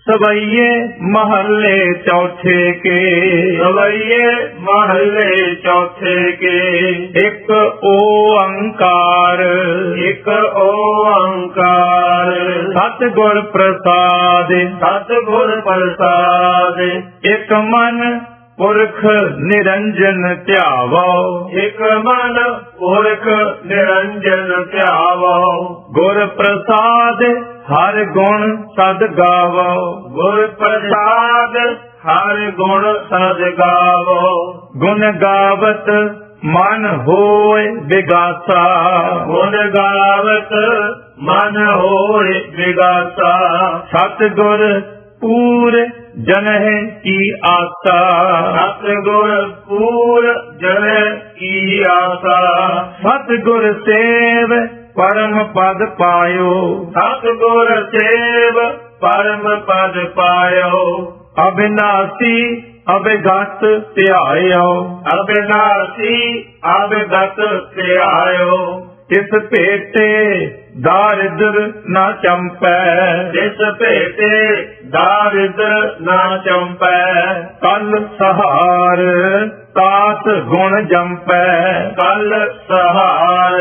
सवैये महल्ले चौथे के, सवैये महल्ले चौथे के। एक ओंकार, एक ओंकार। सतगुर प्रसाद, सतगुर प्रसाद। एक मन पुरख निरंजन ध्यावो, एक मन पुरख निरंजन ध्यावो। गुर प्रसाद हर गुण सद गावो, गुर प्रसाद हर गुण सद गावो। गुण गावत मन होय विगासा, गुण गावत मन होय विगासा। सतगुर पूर जनह की आशा, सतगुर पूर जनह की आशा। सतगुर सेव परम पद पायो, सतगुर सेव परम पद पायो। अविनाशी अविगत ध्यायो, अविनाशी अविगत ध्यायो। तिस भेटे दारिद्र न चंपै, तिस भेटे दारिद्र न चंपै। कल सहार तास गुण जंपै, कल सहार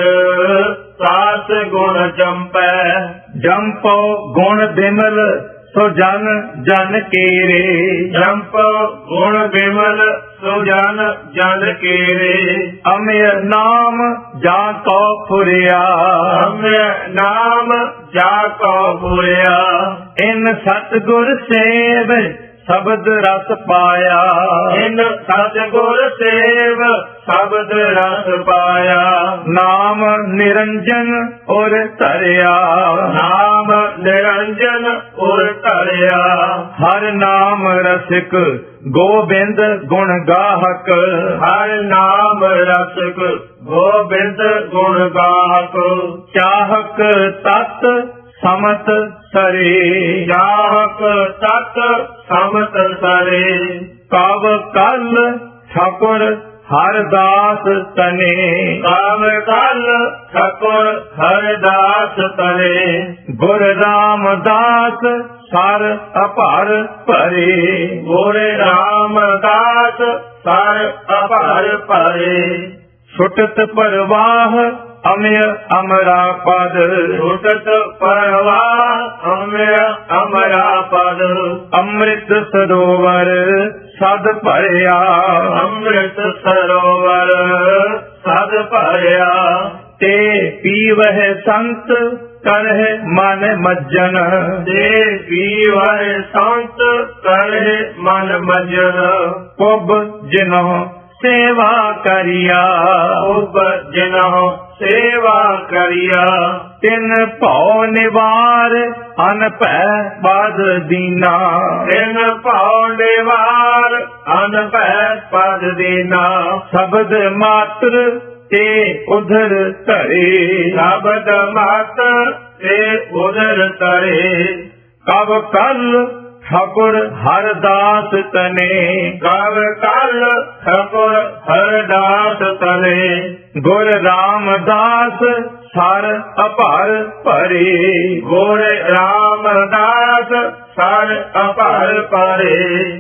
तास गुण जंपै। जंपो गुण बिमल सो जन जन केरे, जंपो गुण बिमल सो जन जन केरे। अमेय नाम जा को फुरिया, अमेय नाम जा को फुरिया। इन सतगुर सेव शब्द रस पाया, इन सतगुर सेव शब्द रस पाया। नाम निरंजन और धरिया, नाम निरंजन और धरिया। हर नाम रसिक गोबिंद गुण गाहक, हर नाम रसिक गोबिंद गुण गाहक। चाहक तत् समत सरे, चाहक तत् समत सरे। कव कल ठकुर हरदास तने, कव कल ठकुर हरदास तने। गुर रामदास सर अपार परे, गुर रामदास सर अपार परे। छुटत परवाह अमय अमरा पद, छुटत परवाह अमय अमरा पद। अमृत सरोवर सद भरिया, अमृत सरोवर सद भरिया। ते पीवह संत करह मन मज्जन, ते पीवह संत करह मन मज्जन। पुब जिन्हो सेवा करिया, पुब जिन्हो सेवा करिया। तिन भौ निवार अनपै पद दीना, तिन भौ निवार अनपै पद दीना। शब्द मात्र ते उधर धरे, शब्द मात्र ते उधर धरे। कब कल ठकुर हरदास तने, कब कल ठकुर हरदास तने। गुर रामदास सर अपार परे, गुर रामदास सर अपार परे।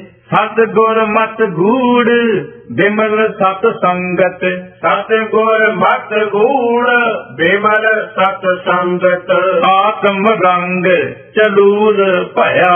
सतगुर मत गूढ़ बिमल सत संगत, सतगुर मत गूढ़ बिमल सत संगत। आत्म रंग चलूल भया,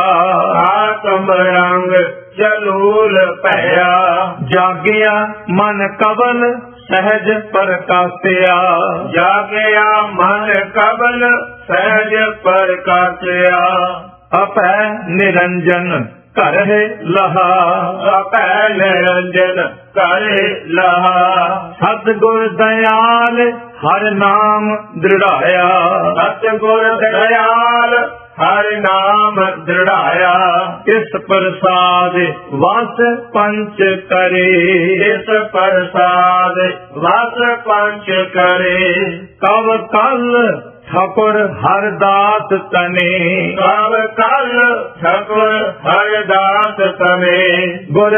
आत्म रंग चलूल भया। जागिया मन कवल सहज प्रकाशिया, जागिया मन कवल सहज प्रकाशिया। अपै निरंजन करहे लहा, अपै निरंजन करे लहा। सतगुर दयाल हर नाम दृढ़ाया, सतगुर दयाल हर नाम दृढ़ाया। इस प्रसाद वस पंच करे, इस प्रसाद वस पंच करे। कव कल ठकुर हरदास तने, कब कल ठकुर हरदास तने। गुर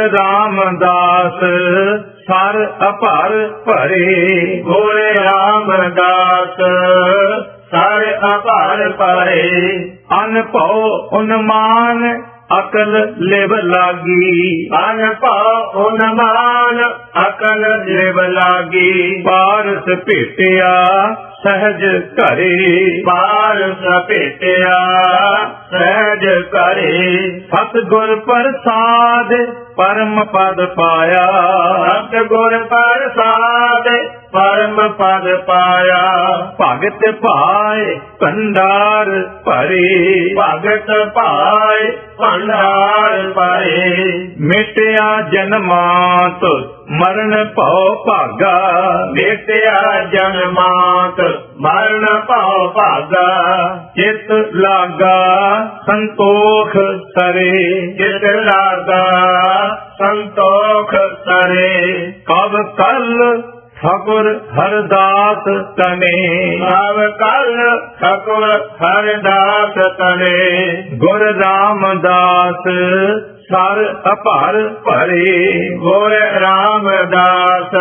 रामदास सर अपार भरे, गुर रामदास सर अपार परे। अनभव उन्मान ਅਕਲ ਲਿਵ ਲਾਗੀ। ਅਨਭਉ ਉਨਮਾਨ ਅਕਲ ਲਿਵ ਲਾਗੀ। ਪਾਰਸ ਭੇਟਿਆ ਸਹਿਜ ਘਰੇ। ਪਾਰਸ ਭੇਟਿਆ ਸਹਿਜ ਘਰੇ। ਸਤਿਗੁਰ ਪ੍ਰਸਾਦ ਪਰਮ ਪਦ ਪਾਇਆ। ਸਤਿਗੁਰ ਪ੍ਰਸਾਦ ਪਰਮ ਪਦ ਪਾਇਆ। ਭਗਤ ਭਾਏ ਭੰਡਾਰ ਭਰੇ। ਭਗਤ ਭਾਏ ਭੰਡਾਰ ਭਰੇ। ਮਿਟਿਆ ਜਨਮਾਤ ਮਰਨ ਭਉ ਭਾਗਾ। ਮਿਟਿਆ ਜਨਮਾਤ ਮਰਨ ਭਉ ਭਾਗਾ। ਚਿਤ ਲਾਗਾ ਸੰਤੋਖ ਸਰੇ। ਚਿਤ ਲਾਗਾ ਸੰਤੋਖ ਸਰੇ। ਕਬ ਕਲ ਠਾਕੁਰ ਹਰਦਾਸ ਤਨੇ। ਕਬ ਕਲ ਠਾਕੁਰ ਹਰਦਾਸ ਤਨੇ। ਗੁਰ ਰਾਮਦਾਸ ਸਰ ਅਪਾਰ ਭਰੇ। ਗੁਰ ਰਾਮਦਾਸ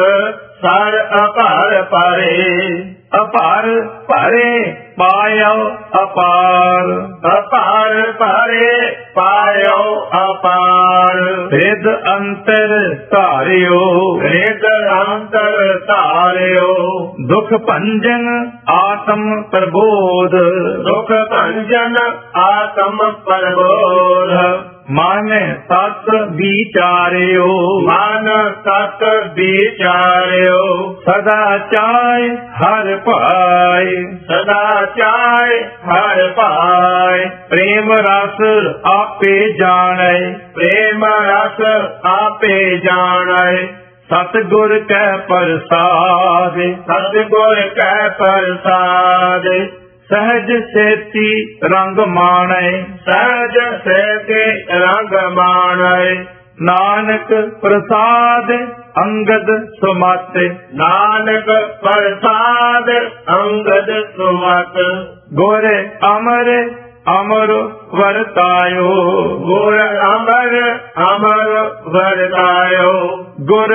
ਸਰ ਅਪਾਰ ਭਰੇ। ਅਪਾਰ ਭਰੇ ਪਾਇਓ ਅਪਾਰ। ਅਪਾਰ ਭਰੇ ਪਾਇਓ ਅਪਾਰ। ਰਿਦ ਅੰਤਰ ਧਾਰਿਓ। ਰਿਦ ਅੰਤਰ ਧਾਰਿਓ। ਦੁਖ ਭੰਜਨ ਆਤਮ ਪ੍ਰਬੋਧ। ਦੁਖ ਭੰਜਨ ਆਤਮ ਪ੍ਰਬੋਧ। ਮਨ ਤਤ ਵਿਚਾਰਿਓ। ਮਨ ਤਤ ਵਿਚਾਰਿਓ। ਸਦਾ ਚਾਇ ਹਰਿ ਭਾਇ। ਸਦਾ ਚਾਇ ਹਰਿ ਭਾਇ। ਪ੍ਰੇਮ ਰਸ ਆਪੇ ਜਾਣੈ। ਪ੍ਰੇਮ ਰਸ ਆਪੇ ਜਾਣੈ। ਸਤਿਗੁਰ ਕੈ ਪ੍ਰਸਾਦ। ਸਤਿਗੁਰ ਕੈ ਪ੍ਰਸਾਦ। ਸਹਿਜ ਸੇਤੀ ਰੰਗ ਮਾਣੈ। ਸਹਿਜ ਸੇਤੀ ਰੰਗ ਮਾਣੈ। ਨਾਨਕ ਪ੍ਰਸਾਦ ਅੰਗਦ ਸੁਮਤ। ਨਾਨਕ ਪ੍ਰਸਾਦ ਅੰਗਦ ਸੁਮਤ। ਗੁਰ ਅਮਰ ਅਮਰ ਵਰਤਾਇਓ। ਗੁਰ ਅਮਰ ਅਮਰ ਵਰਤਾਇਓ। ਗੁਰ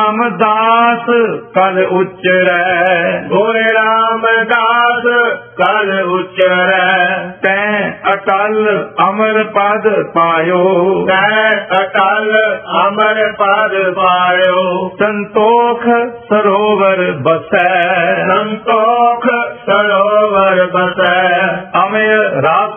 ਰਾਮਦਾਸ ਕਲ ਉਚਰੈ। ਗੁਰ ਰਾਮਦਾਸ ਕਲ ਉਚਰੈ। ਤੈਂ ਅਟਲ ਅਮਰ ਪਦ ਪਾਇਓ। ਤੈਂ ਅਟਲ ਅਮਰ ਪਦ ਪਾਇਓ। ਸੰਤੋਖ ਸਰੋਵਰ ਬਸੈ। ਸੰਤੋਖ ਸਰੋਵਰ ਬਸੈ। ਅਮੇ ਰਸ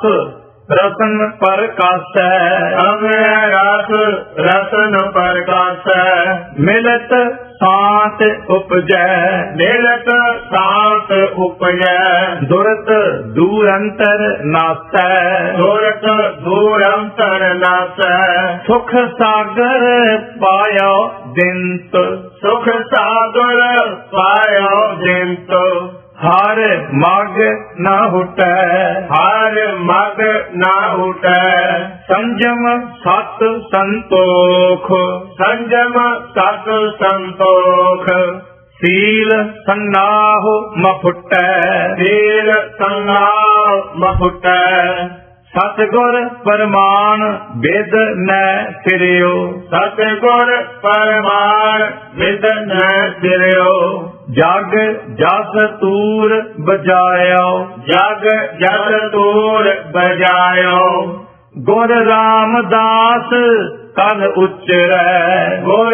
ਰਤਨ ਪ੍ਰਕਾਸ਼ੈ। ਅਮੇ ਰਸ ਰਤਨ ਪ੍ਰਕਾਸ਼ੈ। ਮਿਲਤ ਸਾਤ ਉਪਜੈ। ਮਿਲਤ ਸਾਤ ਉਪਜੈ। ਦੁਰਤ ਦੂਰ ਅੰਤਰ ਨਾਸੈ। ਦੁਰਤ ਦੂਰ ਅੰਤਰ ਨਾਸੈ। ਸੁਖ ਸਾਗਰ ਪਾਇਓ ਦਿੰਤ। ਸੁਖ ਸਾਗਰ ਪਾਇਓ ਦਿੰਤ। ਹਰ ਮਗ ਨਾ ਹੁਟੈ। ਹਰ ਮਗ ਨਾ ਹੁਟੈ। ਸੰਜਮ ਸਤ ਸੰਤੋਖ। ਸੰਜਮ ਸਤ ਸੰਤੋਖ। ਸੀਲ ਸੰਨਾਹ ਮਫੁਟੈ। ਸੀਲ ਸੰਨਾਹ ਮਫੁਟੈ। ਸਤਿਗੁਰ ਪਰਮਾਨ ਬਿਦ ਨੈ ਸਿਰਿਓ। ਸਤਿਗੁਰ ਪਰਮਾਨ ਬਿਦ ਨੈ ਸਿਰਿਓ। ਜਗ ਜਸ ਤੂਰ ਬਜਾਇਓ। ਜਗ ਜਸ ਤੂਰ ਬਜਾਇਓ। ਗੁਰ ਰਾਮਦਾਸ ਕਲ ਉਚਰੈ। ਗੁਰ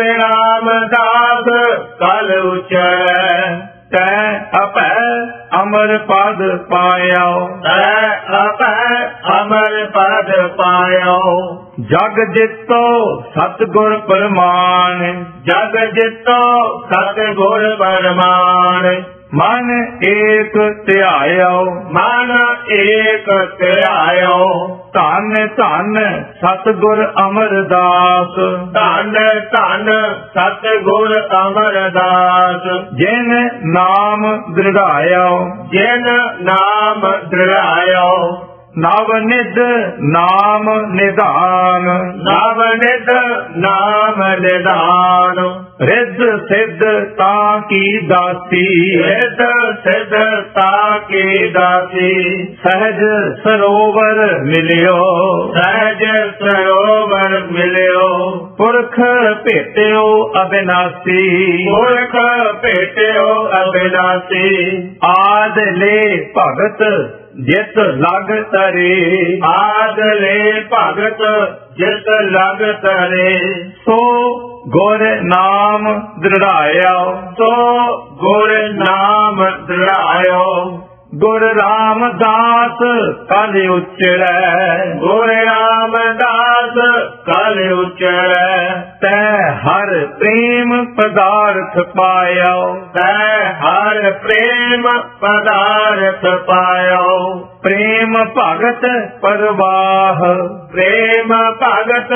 ਰਾਮਦਾਸ ਕਲ ਉਚਰੈ। ਤੈ ਅਪੈ ਅਮਰ ਪਦ ਪਾਇਓ। ਤੈ ਅਪੈ ਅਮਰ ਪਦ ਪਾਇਓ। ਜਗ ਜਿਤੋ ਸਤਿਗੁਰ ਪਰਮਾਨ। ਜਗ ਜਿਤੋ ਸਤਿਗੁਰ ਪਰਮਾਨ। ਮਨ ਏਕ ਧਿਆਇਓ। ਮਨ ਏਕ ਧਿਆਇਓ। ਧੰਨ ਧੰਨ ਸਤਿਗੁਰ ਅਮਰਦਾਸ। ਧੰਨ ਧੰਨ ਸਤਿਗੁਰ ਅਮਰਦਾਸ। ਜਿਨ ਨਾਮ ਦ੍ਰਿੜਾਇਓ। ਜਿਨ ਨਾਮ ਦ੍ਰਿੜਾਇਓ। ਨਵ ਨਿਧ ਨਾਮ ਨਿਧਾਨ। ਨਵ ਨਿਧ ਨਾਮ ਨਿਧਾਨ। ਰਿੱਧ ਸਿੱਧ ਤਾਂ ਕੀ ਦਾਤੀ। ਰਿੱਧ ਸਿੱਧ ਤਾਂ ਕੀ ਦਾਤੀ। ਸਹਿਜ ਸਰੋਵਰ ਮਿਲਿਓ। ਸਹਿਜ ਸਰੋਵਰ ਮਿਲਿਓ। ਪੁਰਖ ਭੇਟਿਓ ਅਬਿਨਾਸੀ। ਪੁਰਖ ਭੇਟਿਓ ਅਬਿਨਾਸੀ। ਆਦ ਲੈ ਭਗਤ ਜਿਤ ਲਗ ਤਰੇ, ਆਦਲੇ ਭਗਤ ਜਿਤ ਲਗ ਤਰੇ, ਸੋ ਗੁਰ ਨਾਮ ਦ੍ਰਿੜਾਇਆ, ਸੋ ਗੁਰ ਨਾਮ ਦ੍ਰਿੜਾਇਓ, ਗੁਰ ਰਾਮਦਾਸ ਕਲ ਉਚਰੈ, ਗੁਰ ਰਾਮਦਾਸ ਕਲ ਉਚਰੈ, ਤੈ ਹਰ ਪ੍ਰੇਮ ਪਦਾਰਥ ਪਾਇਆ, ਤੈ ਹਰ ਪ੍ਰੇਮ ਪਦਾਰਥ ਪਾਇਓ, ਪ੍ਰੇਮ ਭਗਤ ਪਰਵਾਹ, ਪ੍ਰੇਮ ਭਗਤ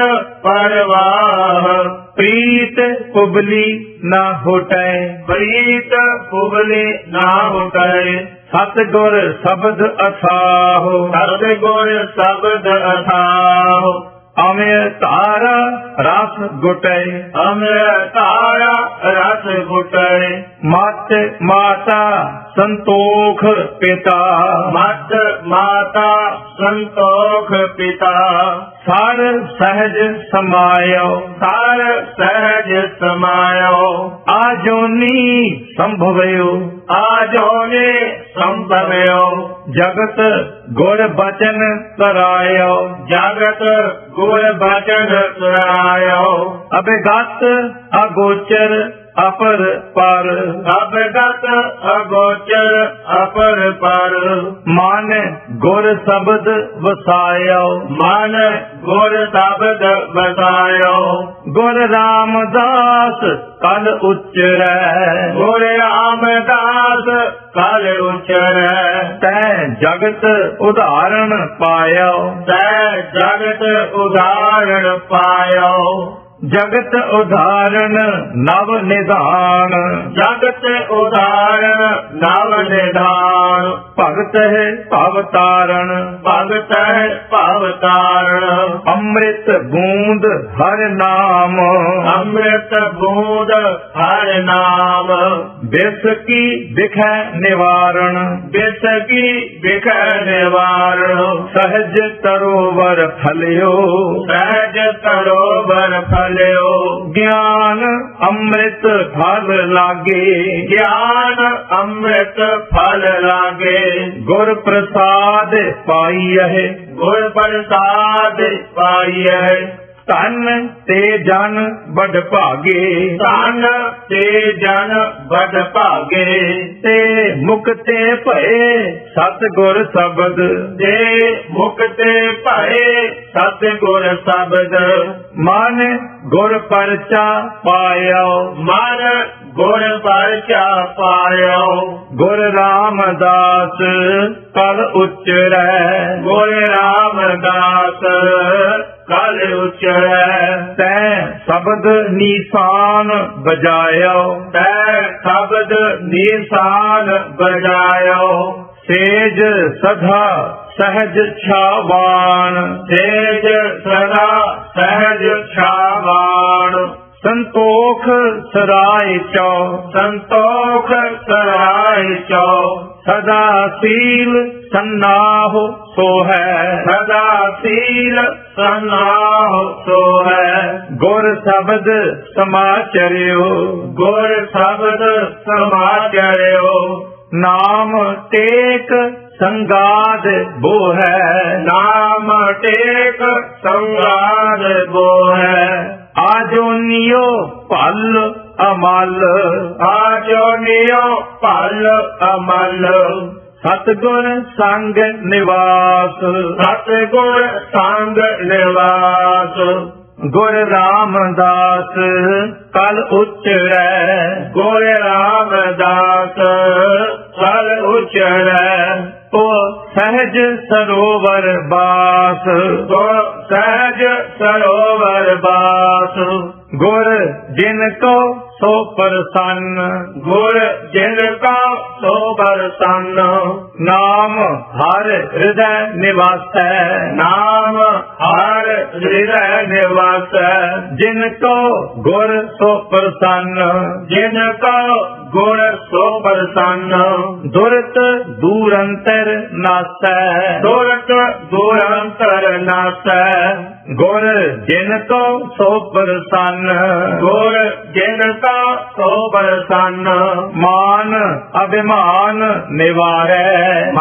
ਪਰਵਾਹ, ਪ੍ਰੀਤ ਕੁਬਲੀ ਨਾ ਹੋਟੈ, ਪ੍ਰੀਤ ਕੁਬਲੀ ਨਾ ਹੁਟੈ, ਸਤਿਗੁਰ ਸ਼ਬਦ ਅਥਾਹੁ, ਸਤਿਗੁਰ ਸ਼ਬਦ ਅਥਾਹੁ, ਅਮਿ ਧਾਰਾ ਰਸ ਗੁਟੈ, ਅੰਮ੍ਰਿਤ ਧਾਰਾ ਰਸ ਗੁਟੈ, ਮਤ ਮਾਤਾ ਸੰਤੋਖ ਪਿਤਾ, ਮਤ ਮਾਤਾ ਸੰਤੋਖ ਪਿਤਾ, ਸਰ ਸਹਿਜ ਸਮਾਇਓ, ਸਰ ਸਹਿਜ ਸਮਾਇਓ, ਆਜੋਨੀ ਸੰਭਵਿਓ, ਆਜੋਨੇ ਸੰਭਵਿਓ, ਜਗਤ ਗੁਰ ਬਚਨ ਕਰਾਇਓ, ਜਗਤ ਗੁਰ ਬਚਨ ਸੁਣਾਇਓ, ਅਬਿਗਤ ਅਗੋਚਰ ਅਪਰ ਪਰ, ਅਬਗਤ ਅਗੋਚਰ ਅਪਰ ਪਰ, ਮਨ ਗੁਰ ਸ਼ਬਦ ਵਸਾਇਓ, ਮਨ ਗੁਰ ਸ਼ਬਦ ਵਸਾਇਓ, ਗੁਰ ਰਾਮਦਾਸ ਕਲ ਉਚਰੈ, ਗੁਰ ਰਾਮਦਾਸ ਕਲ ਉਚਰੈ, ਤੈ ਜਗਤ ਉਦਾਹਰਣ ਪਾਇਓ, ਤੈ ਜਗਤ ਉਦਾਹਰਣ ਪਾਇਓ, ਜਗਤ ਉਦਾਹਰਣ ਨਵ ਨਿਧਾਨ, ਜਗਤ ਉਦਾਹਰਣ ਨਵ ਨਿਧਾਨ, ਭਗਤ ਹੈ ਭਵ ਤਾਰਨ, ਭਗਤ ਹੈ ਭਵ ਤਾਰਨ, ਅੰਮ੍ਰਿਤ ਬੂੰਦ ਹਰ ਨਾਮ, ਅੰਮ੍ਰਿਤ ਬੂੰਦ ਹਰ ਨਾਮ, ਬਿਸ ਕੀ ਦਿਖੈ ਨਿਵਾਰਣ, ਬਿਸ ਕੀ ਵਿਖੈ ਨਿਵਾਰਣ, ਸਹਜ ਤਰੋਵਰ ਫਲਿਓ, ਸਹਿਜ ਤਰੋਵਰ ਫਲਿਓ, ਗਿਆਨ ਅੰਮ੍ਰਿਤ ਫਲ ਲਾਗੇ, ਗਿਆਨ ਅੰਮ੍ਰਿਤ ਫਲ ਲਾਗੇ, ਗੁਰ ਪ੍ਰਸਾਦ ਪਾਈਐ, ਗੁਰ ਪ੍ਰਸਾਦ ਪਾਈਐ, ਧਨ ਤੇ ਜਨ ਬੜ ਭਾਗੇ, ਧਨ ਤੇ ਜਨ ਬੜ ਭਾਗੇ, ਤੇ ਮੁਕਤੇ ਭਏ ਸਤਿਗੁਰ ਸ਼ਬਦ, ਤੇ ਮੁਕਤੇ ਭਏ ਸਤਿਗੁਰ ਸ਼ਬਦ, ਮਨ ਗੁਰ ਪਰਚਾ ਪਾਇਓ, ਮਨ ਗੁਰ ਪਰਚਾ ਪਾਇਓ, ਗੁਰ ਰਾਮਦਾਸ ਕਲ ਉਚਰੈ, ਗੁਰ ਰਾਮਦਾਸ ਕਲ ਉਚਰੈ, ਤੈ ਸ਼ਬਦ ਨੀਸਾਨ ਬਜਾਇਓ, ਤੈ ਸ਼ਬਦ ਨੀਸਾਨ ਬਜਾਇਓ, ਸੇਜ ਸਦਾ ਸਹਿਜ ਛਾਵਾਨ, ਤੇਜ ਸਦਾ ਸਹਿਜ ਛਾਵਾਨ, ਸੰਤੋਖ ਸਰਾਇ ਚੋ, ਸੰਤੋਖ ਸਰਾਇ ਚੋ, ਸਦਾ ਸੀਲ ਸੰਨਾਹੁ ਸੋ ਹੈ, ਸਦਾ ਸੀਲ ਸਨਾਹ ਸੋ ਹੈ, ਗੁਰ ਸ਼ਬਦ ਸਮਾਚਰਿਓ, ਗੁਰ ਸ਼ਬਦ ਸਮਾਚਰਿਓ, ਨਾਮ ਟੇਕ ਸੰਗਾਦ ਬੋ ਹੈ, ਨਾਮ ਟੇਕ ਸੰਗਾਦ ਬੋ ਹੈ, ਆਜੋਨੀਓ ਭਲ ਅਮਲ, ਆਜੋਨਿਓ ਭਲ ਅਮਲ, ਸਤਿਗੁਰ ਸੰਗ ਨਿਵਾਸ, ਸਤਿਗੁਰ ਸੰਗ ਨਿਵਾਸ, ਗੁਰ ਰਾਮਦਾਸ ਕਲ ਉਚਰੈ, ਗੁਰ ਰਾਮਦਾਸ ਕਲ ਉਚਰੈ, ਤੋ ਸਹਿਜ ਸਰੋਵਰ ਬਾਸ, ਤੋ ਸਹਿਜ ਸਰੋਵਰ ਬਾਸ, ਗੁਰ ਜਿਨ ਕੋ ਸੋ ਪ੍ਰਸੰਨ, ਗੁਰ ਜਿਨ ਕਾ ਸੋ ਪ੍ਰਸੰਨ, ਨਾਮ ਹਰ ਹਿਰਦੈ ਨਿਵਾਸੈ, ਨਾਮ ਹਰ ਹਿਰਦੈ ਨਿਵਾਸੈ, ਜਿਨ ਕੋ ਗੁਰ ਸੋ ਪ੍ਰਸੰਨ, ਜਿਨ ਕਾ ਗੁਰ ਸੋ ਪ੍ਰਸੰਨ, ਦੁਰਤ ਦੂਰੰਤਰ ਨਾਸੈ, ਦੁਰਤ ਦੂਰੰਤਰ ਨਾਸੈ, ਗੁਰ ਜਿਨ ਕੋ ਸੋ ਪ੍ਰਸੰਨ, ਗੁਰ ਜਿਨ ਕਾ ਸੋ ਪ੍ਰਸੰਨ, ਮਾਨ ਅਭਿਮਾਨ ਨਿਵਾਰੈ, ਮਾਨ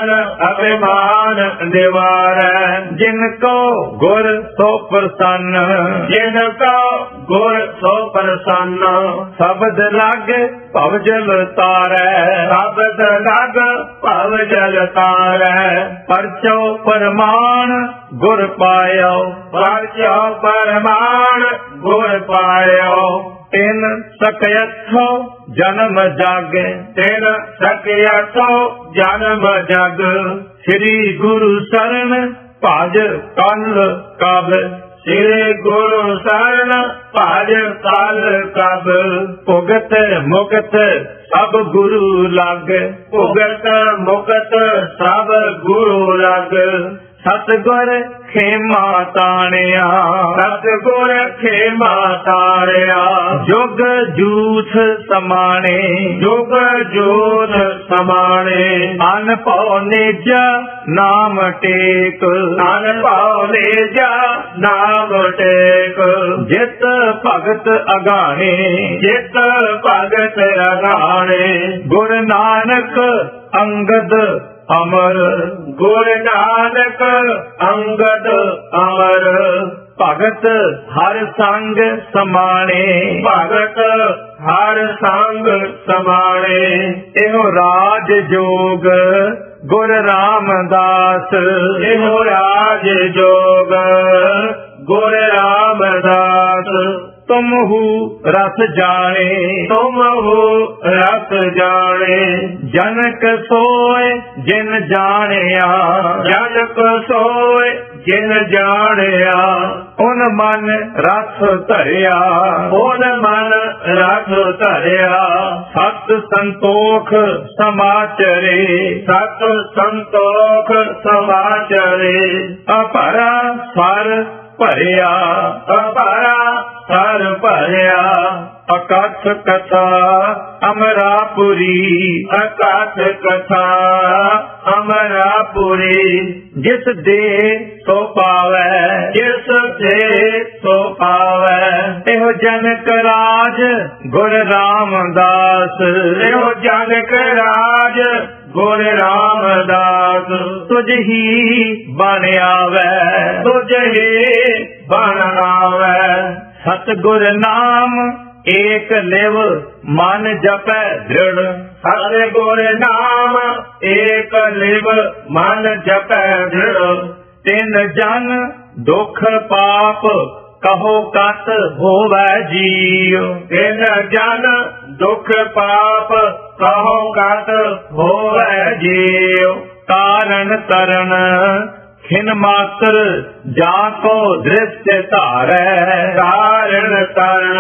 मान अभिमान निवारै। जिनको गुर सो प्रसन्न, जिनका गुर सो प्रसन्न। शब्द लग भव जल तारै, शब्द लग भव जल तारै। परचो परमान गुर पायो, परचो परमान गुर पायो। तिन सकयथो जन्म जागे, तिन सकयथो जन्म जग। श्री गुरु शरण भज कल कब, श्री गुरु शरण भज कल कब। भुगत मुक्त सब गुरु लग, भुगत मुक्त सब गुरु लग। सतगुर खेमा ताणिया, सतगुर खेमा तारिया। जुग जूथ समाणे, जुग जोत समाणे। अन पौ निज नाम टेक, तन पावले जा नाम टेक। जित भगत अगाणे, चित भगत अगाणे। गुरु नानक अंगद अमर, गुरु नानक अंगद अमर। भगत हर संग समाणे, भगत हर संग समाणे। एहो राज जोग गुरु रामदास, एहो राज जोग गुरु रामदास। तुमहु रस जाने, तुम हो रस जाने। जनक सोय जिन जानिया, जनक सोय जिन जानिया। उन मन रस धरिया, उन मन रस धरिया। सत संतोख समाचरे, सत संतोख समाचरे। अपरा सर भरिया, अपरा सर भरिया। अकथ कथा अमरापुरी, अकथ कथा अमरापुरी। जिस दे सो पावै, जिस दे सो पावै। एहो जनक राज गुर रामदास, एहो जनक राज गुरु रामदास। तुझ ही बन आवै, तुझ ही बन आवै। सतगुर नाम एक लिव मन जपै दृढ़, सतगुर नाम एक लिव मन जपै दृढ़। तिन जन दुख पाप कहो कत होवै जीव, तिन जन दुख पाप कहो कत होवै जीव। कारण तरण खिन मात्र जाको दृश्य धारै, कारण तरण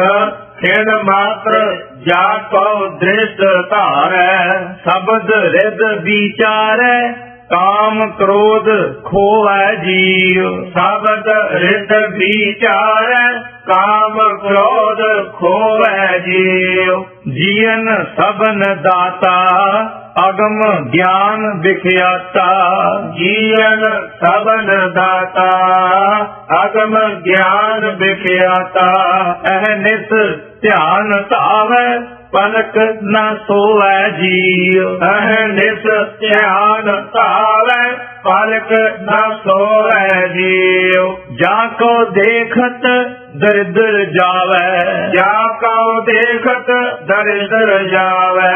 खिन मात्र जाको दृश्य धारै। शब्द हृद विचारै काम क्रोध खोवै जीव, शब्द हृद विचारै काम क्रोध खोवै जीव। जीवन सबन दाता अगम ज्ञान विख्याता, जीवन सबन दाता अगम ज्ञान विख्याता। अहनिस ध्यान धावै पलक न सोवै जीव, अहनिस ध्यान धावै पलक न सोवै जीव। जाको देखत दरिद्र जावै, जाको देखत दरिद्र जावै।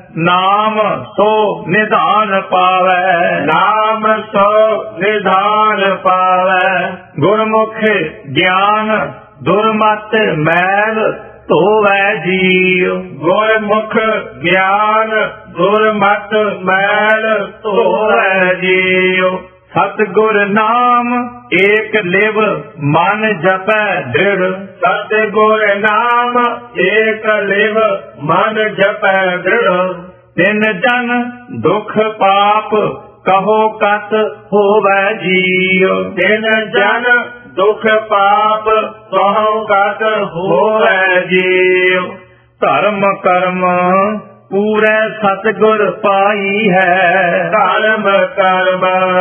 नाम सो निधान पावै, नाम सो निधान पावै। गुरमुख ज्ञान दुर्मत मैल धोवै जीव, गुरमुख ज्ञान दुर्मत मैल धोवै जीव। सतगुर नाम एक लिव मन जपै दृढ़, सतगुर नाम एक लिव मन जपै दृढ़। तिन जन दुख पाप कहो कत होवै जीव, तिन जन दुख पाप कहो कत होवै जीव। धर्म कर्म पूरे सतगुर पाई है, धर्म कर्म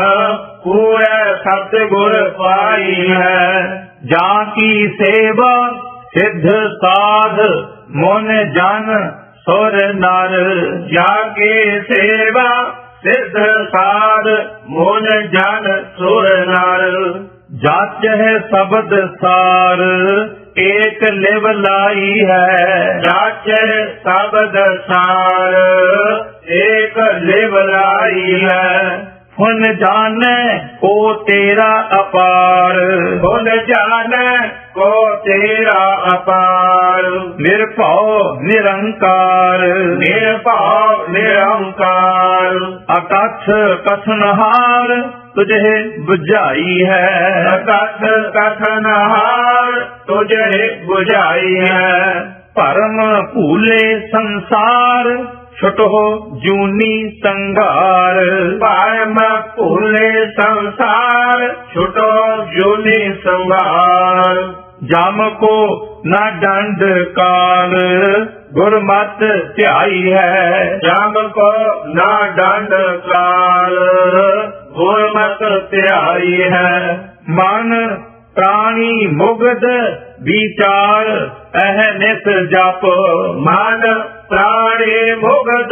पूरे सतगुर पाई है। जाकी सेवा सिद्ध साध मुन जन सुर नर, जाके सेवा ਸਿਧ ਸਾਧ ਮੋਨ ਜਨ ਸੁਰ ਨਰ ਜਾਚਹਿ ਸ਼ਬਦ ਸਾਰ ਏਕ ਲਿਵ ਲਾਈ ਹੈ ਜਾਚੈ ਸ਼ਬਦ ਸਾਰ ਏਕ ਲਿਵ ਲਾਈ ਹੈ ਹੁਣ ਜਾਣੈ ਕੋ ਤੇਰਾ ਅਪਾਰ ਹੁਣ ਜਾਣੈ ਕੋ ਤੇਰਾ ਅਪਾਰ ਨਿਰਭਉ ਨਿਰੰਕਾਰ ਨਿਰਭਉ ਨਿਰੰਕਾਰ ਅਕਥ ਕਥਨਹਾਰ ਤੁਝੇ ਬੁਝਾਈ ਹੈ ਅਕਥ ਕਥਨਹਾਰ ਤੁਝੇ ਬੁਝਾਈ ਹੈ ਭਰਮ ਭੂਲੇ ਸੰਸਾਰ ਛੁਟੋ ਜੂਨੀ ਸੰਘਾਰ ਭਰਮ ਭੂਲੇ ਸੰਸਾਰ ਛੁਟੋ ਜੂਨੀ ਸੰਘਾਰ ਜਮ ਕੋ ਨਾ ਦੰਡ ਕਾਲ ਗੁਰਮਤਿ ਧਿਆਈ ਹੈ ਜਮ ਕੋ ਨਾ ਦੰਡ ਕਾਲ ਗੁਰਮਤਿ ਧਿਆਈ ਹੈ ਮਨ ਪ੍ਰਾਣੀ ਮੁਗਧ ਵਿਚਾਰ ਅਹਨਿਸ ਜਪ ਮਨ ਪ੍ਰਾਣੀ ਮੁਗਧ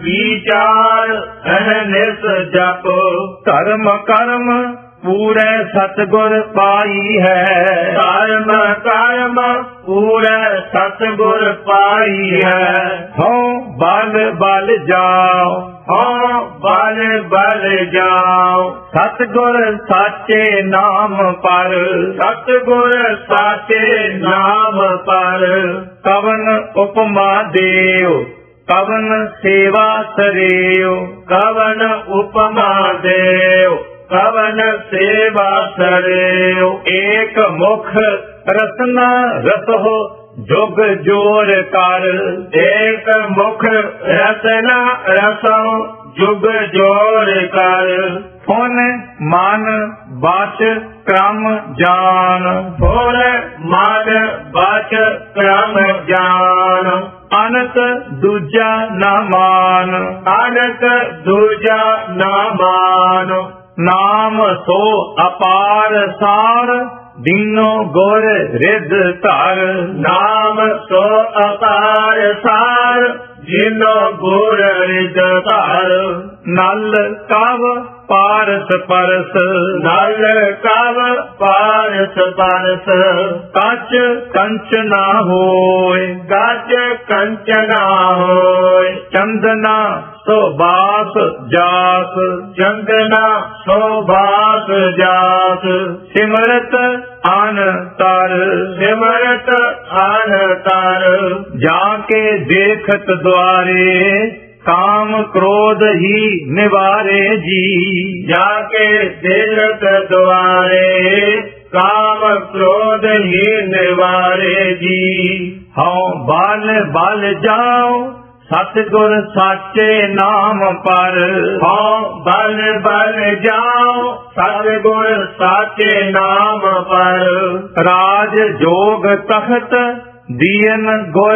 ਵਿਚਾਰ ਅਹਨਿਸ ਜਪ ਧਰਮ ਕਰਮ ਪੂਰੇ ਸਤਿਗੁਰ ਪਾਈ ਹੈ ਧਰਮ ਕਰਮ ਪੂਰੇ ਸਤਿਗੁਰ ਪਾਈ ਹੈ ਹਉ ਬਲ ਬਲ ਜਾਓ ਹਉ ਬਲ ਬਲ ਜਾਓ ਸਤਿਗੁਰ ਸਾਚੇ ਨਾਮ ਪਰ ਸਤਿਗੁਰ ਸਾਚੇ ਨਾਮ ਪਰ ਕਵਨ ਉਪਮਾ ਦੇਵ ਕਵਨ ਸੇਵਾ ਸਰੇਉ ਕਵਨ ਉਪਮਾ ਦੇਵ ਕਵਨ ਸੇਵਾ ਸਰੇਉ ਏਕ ਮੁਖ ਰਸਨਾ ਰਸੋ ਜੁਗ ਜੋਰ ਕਰ ਏਕ ਮੁਖ ਰਸਨਾ ਰਸੋ ਜੁਗ ਜੋਰ ਕਰ ਫੁਨ ਮਨ ਬਾਚ ਕ੍ਰਮ ਜਾਨ ਫੁਨ ਮਨ ਬਾਚ ਕ੍ਰਮ ਜਾਨ ਅਨੰਤ ਦੂਜਾ ਨਾ ਮਾਨ ਅਨੰਤ ਦੂਜਾ ਨਾ ਮਾਨ ਨਾਮ ਸੋ ਅਪਾਰ ਸਾਰ ਦੀਨੋ ਗੁਰ ਰਿਦ ਧਰ ਨਾਮ ਸੋ ਅਪਾਰ ਸਾਰ ਜਿਨੋ ਗੁਰ ਰਿਦ ਧਰ ਨਲ ਕਵ ਪਾਰਸ ਪਰਸ ਨਲ ਕਵ ਪਾਰਸ ਪਰਸ ਕੱਚ ਕੰਚ ਨਾ ਹੋਏ ਗੱਜ ਕੰਚ ਨਾ ਹੋਏ ਚੰਦਨਾ ਸੁਬਾਸ ਜਾਸ ਚੰਦਨਾ ਸੋਭਾਸ ਜਾਸ ਸਿਮਰਤ ਅਨਤਰ ਸਿਮਰਤ ਅਨਤਰ ਜਾ ਕੇ ਦੇਖਤ ਦੁਆਰੇ ਕਾਮ ਕ੍ਰੋਧ ਹੀ ਨਿਵਾਰੇ ਜੀ ਜਾ ਕੇ ਦੇਖਤ ਦੁਆਰੇ ਕਾਮ ਕ੍ਰੋਧ ਹੀ ਨਿਵਾਰੇ ਜੀ ਹਉ ਬਲ ਬਲ ਜਾਓ ਸਤਿਗੁਰ ਸਾਚੇ ਨਾਮ ਪਰ ਹਉ ਬਲ ਬਲ ਜਾਓ ਸਤਿਗੁਰ ਸਾਚੇ ਨਾਮ ਪਰ ਰਾਜ ਜੋਗ ਤਖਤ ਦੀਨ ਗੁਰ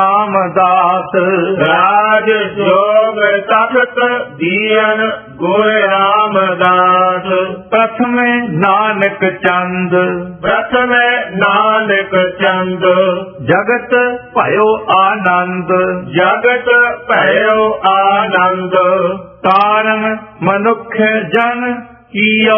ਰਾਮਦਾਸ ਰਾਜ ਜੋਗ ਤਖਤ ਦੀਨ ਗੁਰ ਰਾਮਦਾਸ ਪ੍ਰਥਮੇ ਨਾਨਕ ਚੰਦ ਪ੍ਰਥਮੇ ਨਾਨਕ ਚੰਦ ਜਗਤ ਭਇਓ ਆਨੰਦ ਜਗਤ ਭਇਓ ਆਨੰਦ ਕਾਰਨ ਮਨੁੱਖ ਜਨ ਕੀਓ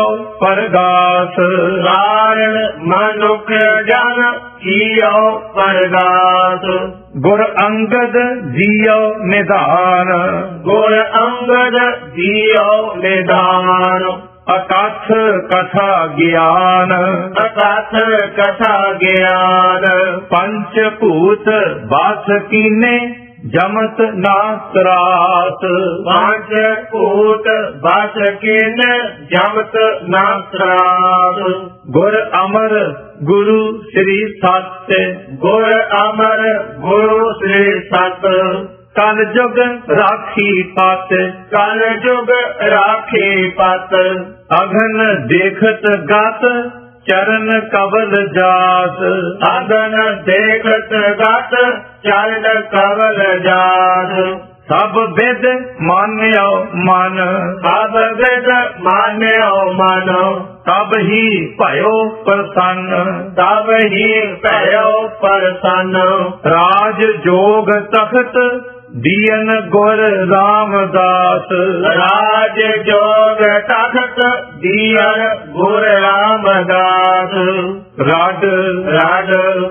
ਪਰਗਾਸ ਕਾਰਨ ਮਨੁੱਖ ਜਨ ਕੀਓ ਪਰਗਾਸ ਗੁਰ ਅੰਗਦ ਜੀਓ ਨਿਧਾਨ ਗੁਰ ਅੰਗਦ ਜੀਓ ਨਿਧਾਨ ਅਕਥ ਕਥਾ ਗਿਆਨ ਅਕਥ ਕਥਾ ਗਿਆਨ ਪੰਚ ਭੂਤ ਬਾਸ ਕੀਨੇ ਜਮਤ ਨਾ ਤਰਾਸ ਪੰਜ ਭੂਤ ਬਸ ਕਿਨ ਜਮਤ ਨਾ ਤਰਾਸ ਗੁਰ ਅਮਰ ਗੁਰੂ ਸ੍ਰੀ ਸਤ ਗੁਰ ਅਮਰ ਗੁਰੂ ਸ੍ਰੀ ਸਤ ਕਲ ਜੁਗ ਰਾਖੀ ਪਤ ਕਲ ਜੁਗ ਰਾਖੀ ਪਤ ਅਗਨ ਦੇਖਤ ਗਤ ਚਰਨ ਕਬਲ ਜਾਤ ਅਗਨ ਦੇਖਤ ਗਤ ਚਰਨ ਕਬਲ ਜਾਤ ਸਭ ਵਿਦ ਮਾਨਿਓ ਮਨ ਸਭ ਵਿਦ ਮਾਨਿਓ ਮਨ ਤਬ ਹੀ ਭਇਓ ਪ੍ਰਸੰਨ ਤਬ ਹੀ ਭਇਓ ਪ੍ਰਸੰਨ ਰਾਜ ਜੋਗ ਤਖਤ ਦੀਨ ਗੁਰ ਰਾਮਦਾਸ। ਰਾਜ ਜੋਗ ਤਖਤ ਦੀਨ ਗੁਰ ਰਾਮਦਾਸ। ਰਾਡ ਰਾਡ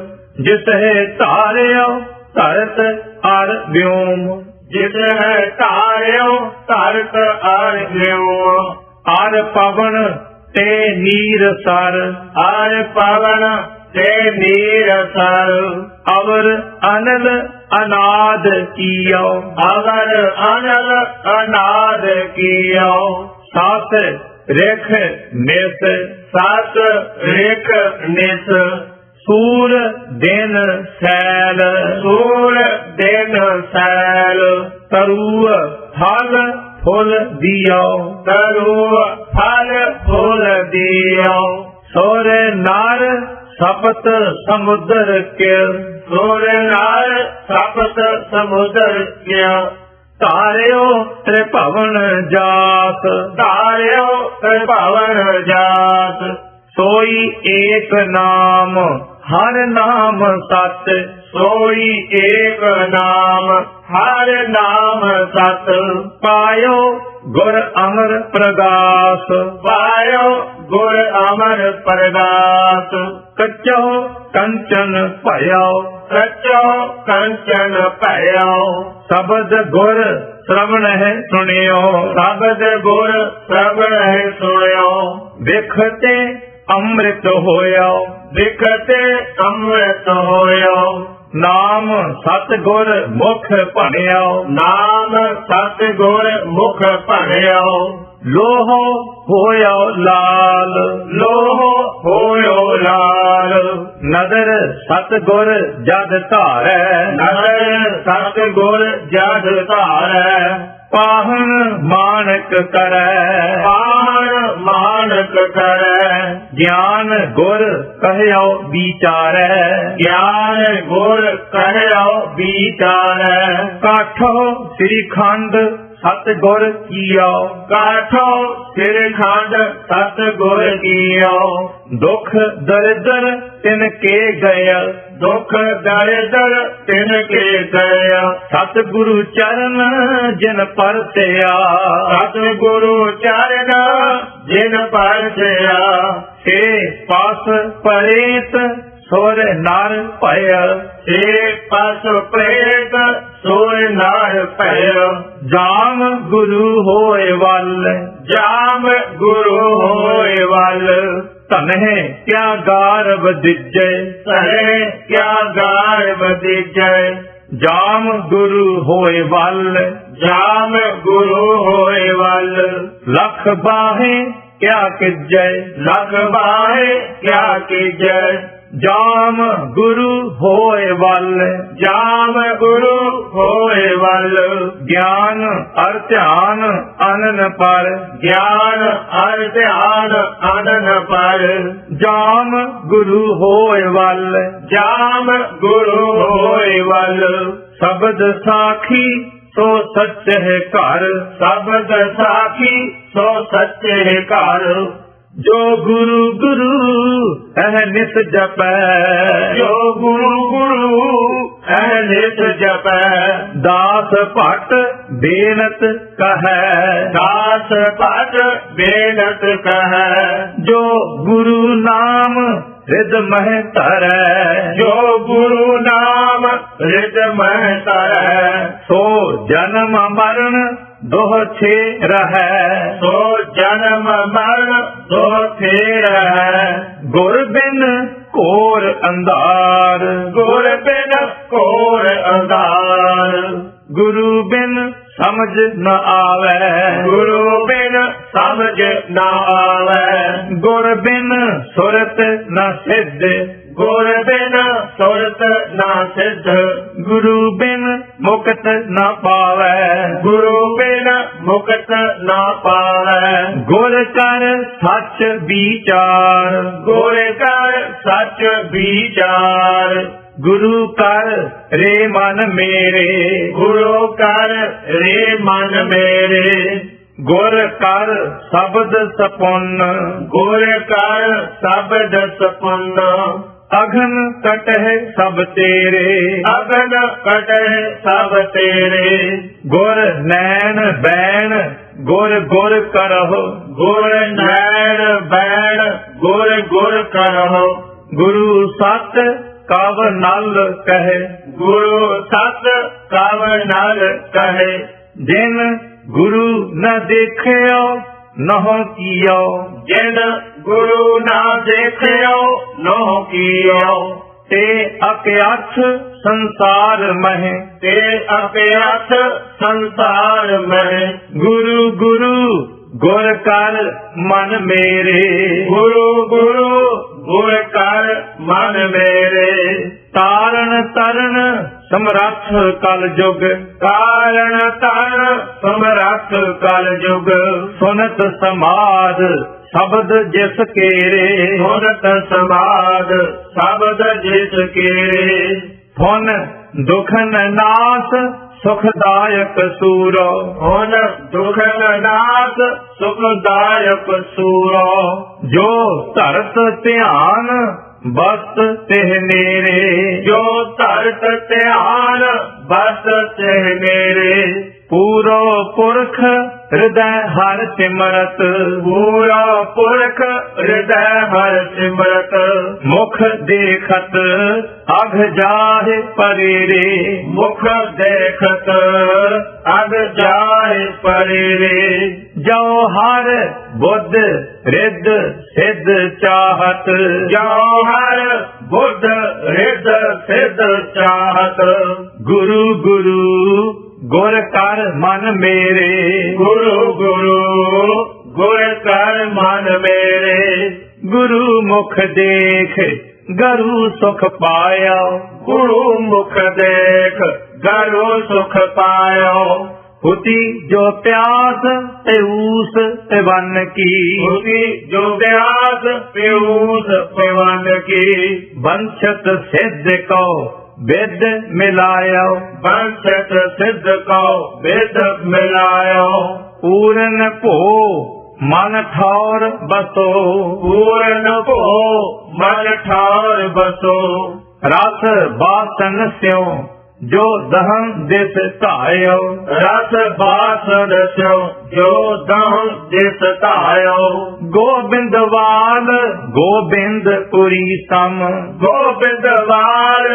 ਜਿਸ ਹੈ ਧਾਰਿਓ ਧਰਤ ਅਰ ਵਿਉਮ। ਜਿਸ ਹੈ ਧਾਰਿਓ ਧਰਤ ਅਰ ਵਿਉਮ। ਅਰ ਪਵਨ ਤੇ ਨੀਰ ਸਰ। ਅਰ ਪਵਨ ਤੇ ਨੀਰ ਸਰ। ਅਵਰ ਅਨਲ ਅਨਾਦ ਕੀਓ। ਅਵਰ ਅਨਲ ਅਨਾਦ ਕੀਓ। ਸਤ ਰੇਖ ਨਿਸ। ਸਤ ਰੇਖ ਨਿਸ। ਸੂਰ ਦਿਨ ਸੈਲ। ਸੂਰ ਦਿਨ ਸੈਲ। ਤਰੂ ਫਲ ਫੁੱਲ ਦਿਓ। ਤਰੂ ਫਲ ਫੁੱਲ ਦਿਓ। ਸੋਰ ਨਰ ਸਪਤ ਸਮੁਦਰ ਕੇ। ਸੋਰ ਨਰ ਸਪਤ ਸਮੁਦਰ ਕਿਆ। ਧਾਰਿਓ ਤ੍ਰਿਭਵਨ ਜਾਤ। ਧਾਰਿਓ ਤ੍ਰਿਭਵਨ ਜਾਤ। ਸੋਈ ਏਕ ਨਾਮ ਹਰ ਨਾਮ ਸਤ। ਸੋਈ ਏਕ ਨਾਮ ਹਰ ਨਾਮ ਸਤ। ਪਾਇਓ ਗੁਰ ਅਮਰ ਪ੍ਰਗਾਸ। ਪਾਇਓ ਗੁਰ ਅਮਰ ਪ੍ਰਗਾਸ। ਕੱਚੋ ਕੰਚਨ ਭਇਓ। ਕੱਚੋ ਕੰਚਨ ਭਇਓ। ਸ਼ਬਦ ਗੁਰ ਸ਼ਰਵਣ ਹੈ ਸੁਣਿਓ। ਸ਼ਬਦ ਗੁਰ ਸ਼ਰਵਣ ਹੈ ਸੁਣਿਓ। ਵਿਖਤੇ ਅੰਮ੍ਰਿਤ ਹੋਇਓ। ਵਿਖਤੇ ਅੰਮ੍ਰਿਤ ਹੋਇਓ। ਨਾਮ ਸਤ ਗੁਰ ਮੁਖ ਭਣਿਓ। ਨਾਮ ਸਤ ਗੁਰ ਮੁਖ ਭਣਿਓ। ਲੋਹ ਹੋਇਓ ਲਾਲ। ਲੋਹ ਹੋਇਓ ਲਾਲ। ਨਦਰ ਸਤ ਗੁਰ ਜਦ ਧਾਰੈ। ਨਦਰ ਸਤ ਗੁਰ ਜਦ ਧਾਰੈ। ਪਾਹਣ ਮਾਨਕ ਕਰੈ। ਪਾਹਣ ਮਾਨਕ ਕਰੈ। ਗਿਆਨ ਗੁਰ ਕਹਿਓ ਵਿਚਾਰੈ। ਗਿਆਨ ਗੁਰ ਕਹਿਓ ਵਿਚਾਰੈ। ਕਾਠੋ ਸ੍ਰੀ ਖੰਡ ਸਤ ਗੁਰ ਕੀਓ। ਕਾਠੋ ਸਿਰ ਖੰਡ ਸਤ ਗੁਰ ਕੀਓ। ਦੁਖ ਦਰਿਦਰ ਤਿਨ ਕੇ ਗਏ। ਦੁਖ ਦਰਿਦਰ ਤਿਨ ਕੇ ਗਏ। ਸਤ ਗੁਰੂ ਚਰਨ ਜਿਨ ਪਰਤਿਆ। ਸਤ ਗੁਰੂ ਚਰਨ ਜਿਨ ਪਰਤਿਆ। ਸੇ ਪਾਸ ਪਰੇਤ ਸੁਰ ਨਰ ਭਇ। ਸੇ ਪਾਸ ਪ੍ਰੇਤ ਸੁਰ ਨਰ ਭਇ। ਜਾਮ ਗੁਰੂ ਹੋਏ ਵੱਲ। ਜਾਮ ਗੁਰੂ ਹੋਏ ਵੱਲ। ਧਨਹਿ ਕਿਆ ਗਾਰਬ ਦਿੱਜੈ। ਧਨਹਿ ਕਿਆ ਗਾਰਬ ਦਿੱਜੈ। ਜਾਮ ਗੁਰੂ ਹੋਏ ਵੱਲ। ਜਾਮ ਗੁਰੂ ਹੋਏ ਵੱਲ। ਲਖ ਬਾਹੇ ਕਿਆ ਕਿਜੈ। ਲਖ ਬਾਹੇ ਕਿਆ ਕੀਜੈ। ਜਾਮ ਗੁਰੂ ਹੋਏ ਵੱਲ। ਜਾਮ ਗੁਰੂ ਹੋਏ ਵੱਲ। ਗਿਆਨ ਅਰ ਧਿਆਨ ਅਨਨ ਪਰ। ਗਿਆਨ ਅਰ ਧਿਆਨ ਅਨਨ ਪਰ। ਜਾਮ ਗੁਰੂ ਹੋਏ ਵੱਲ। ਜਾਮ ਗੁਰੂ ਹੋਏ ਵੱਲ। ਸ਼ਬਦ ਸਾਖੀ ਸੋ ਸੱਚ ਹੈ ਘਰ। ਸ਼ਬਦ ਸਾਖੀ ਸੋ ਸੱਚੇ ਘਰ। ਜੋ ਗੁਰੂ ਗੁਰੂ ਇਹ ਨਿਸ ਜਪੈ। ਜੋ ਗੁਰੂ ਗੁਰੂ ਇਹ ਨਿਤ ਜਪੈ। ਦਾਸ ਭਟ ਬੇਨਤ ਕਹੈ। ਦਾਸ ਭਟ ਬੇਨਤ ਕਹੈ। ਜੋ ਗੁਰੂ ਨਾਮ ਰਿਦ ਮਹਿ ਧਰੈ। ਜੋ ਗੁਰੂ ਨਾਮ ਰਿਦ ਮਹਿ ਧਰੈ। ਸੋ ਜਨਮ ਮਰਨ ਦੋਹ ਛੇ ਰਹੈ। ਸੋ ਜਨਮ ਮਰਨ ਦੋਹ ਛੇ ਰਹੈ। ਗੁਰ ਬਿਨ ਘੋਰ ਅੰਧਾਰ। ਗੁਰ ਬਿਨ ਘੋਰ ਅੰਧਾਰ। ਗੁਰੂ ਬਿਨ ਸਮਝ ਨ ਆਵੈ। ਗੁਰੂ ਬਿਨ ਸਮਝ ਨਾ ਆਵੈ। ਗੁਰ ਬਿਨ ਸੁਰਤ ਨ ਸਿੱਧ। ਗੁਰ ਬਿਨ ਸੁਰਤ ਨਾ ਸਿੱਧ। ਗੁਰੂ ਬਿਨ ਮੁਕਤ ਨ ਪਾਵੈ। ਗੁਰੂ ਬਿਨ ਮੁਕਤ ਨਾ ਪਾਵੈ। ਗੁਰ ਕਰ ਸੱਚ ਵਿਚਾਰ। ਗੁਰ ਕਰ ਸੱਚ ਵਿਚਾਰ। ਗੁਰੂ ਕਰ ਰੇ ਮਨ ਮੇਰੇ। ਗੁਰੂ ਕਰ ਰੇ ਮਨ ਮੇਰੇ। ਗੁਰ ਕਰ ਸ਼ਬਦ ਸਪੁੰਨ। ਗੁਰ ਕਰ ਸ਼ਬਦ ਸਪੁੰਨ। ਅਗਨ ਕਟਹਿ ਸਭ ਤੇਰੇ, ਅਗਨ ਕਟਹਿ ਸਭ ਤੇਰੇ। ਗੁਰ ਨੈਣ ਬੈਣ ਗੁਰ ਗੁਰ ਕਰਹੁ, ਗੁਰ ਨੈਣ ਬੈਣ ਗੁਰ ਗੁਰ ਕਰਹੁ। ਗੁਰੂ ਸਤ ਕਵ ਨਲ ਕਹੈ, ਗੁਰੂ ਸਤ ਕਵ ਨਲ ਕਹੈ। ਜਿਨ ਗੁਰੂ ਨ ਦੇਖਿਓ ਨਹੁ ਕੀਓ, ਜਿਨ ਗੁਰੂ ਨਾ ਦੇਖਿਓ ਨਹੁ ਕੀਓ। ਤੇ ਅਕਿਆਥ ਸੰਸਾਰ ਮਹਿ, ਤੇ ਅਕਿਆਥ ਸੰਸਾਰ ਮਹਿ। ਗੁਰੂ ਗੁਰੂ ਗੁਰ ਕਰ ਮਨ ਮੇਰੇ, ਗੁਰੂ ਗੁਰੂ ਗੁਰ ਕਰ ਮਨ ਮੇਰੇ। ਤਾਰਨ ਤਰਨ ਸਮਰੱਥ ਕਲ ਜੁਗ, ਕਾਰਨ ਤਨ ਸਮਰੱਥ ਕਲ ਜੁਗ। ਸੁਨਤ ਸਮਾਦ ਸ਼ਬਦ ਜਿਸ ਕੇਰੇ, ਸੁਨਤ ਸਮਾਦ ਸ਼ਬਦ ਜਿਸ ਕੇਰੇ। ਹੁਨ ਦੁਖਨ ਨਾਸ ਸੁਖਦਾਇਕ ਸੂਰੋ, ਹੁਣ ਦੁਖਨ ਨਾਸ ਸੁਖਦਾਇਕ ਸੂਰੋ। ਜੋ ਧਰਤ ਧਿਆਨ ਬਸ ਤਿਹ ਨੇਰੇ, ਜੋ ਧਰਤ ਧਿਆਨ ਬਸ ਤਿਹ ਨੇਰੇ। ਪੂਰੋ ਪੁਰਖ ਹਿਰਦੈ ਹਰਿ ਸਿਮਰਤ, ਪੂਰਾ ਪੁਰਖ ਹਿਰਦੈ ਹਰਿ ਸਿਮਰਤ। ਮੁਖ ਦੇਖਤ ਅਘ ਜਾਹਿ ਪਰੇਰੇ, ਮੁਖ ਦੇਖਤ ਅਗ ਜਾਹਿ ਪਰੇਰੇ। ਜੋ ਹਰ ਬੁੱਧ ਰਿੱਧ ਸਿੱਧ ਚਾਹਤ, ਜੋ ਹਰ ਬੁੱਧ ਰਿੱਧ ਸਿੱਧ ਚਾਹਤ। ਗੁਰੂ ਗੁਰੂ ਗੁਰ ਕਰ ਮਨ ਮੇਰੇ, ਗੁਰੂ ਗੁਰੂ ਗੁਰ ਕਰ ਮਨ ਮੇਰੇ। ਗੁਰੂ ਮੁਖ ਦੇਖ ਗਰੂ ਸੁਖ ਪਾਇਆ, ਗੁਰੂ ਮੁਖ ਦੇਖ ਗਰੂ ਸੁਖ ਪਾਇਓ। ਹੁਤੀ ਜੋ ਪਿਆਸ ਤੇ ਊਸ ਤੇ ਵੰਨ ਕੀ, ਹੁਤੀ ਜੋ ਪਿਆਸ ਪਿਊਸ ਪਵਨ ਕੀ। ਬੰਛਤ ਸਿੱਧ ਕੋ ਵਿਦ ਮਿਲਾਇਓ, ਬੰਛਤ ਸਿੱਧ ਕੋ ਵਿਦ ਮਿਲਾਇਓ। ਪੂਰਨ ਭੋ ਮਨ ਠੌਰ ਬਸੋ, ਪੂਰਨ ਭੋ ਮਨ ਠਾਰ ਬਸੋ। ਰਸ ਬਾਸਨ ਸਿਓ ਜੋ ਦਹੰ ਦਿਸ ਧਾਇਓ, ਰਸ ਬਾਸਨ ਸਿਓ ਜੋ ਦਹੰ ਦਿਸ ਧਾਇਓ। ਗੋਬਿੰਦਵਾਲ ਗੋਬਿੰਦਪੁਰੀ ਸਮ, ਗੋਬਿੰਦਵਾਲ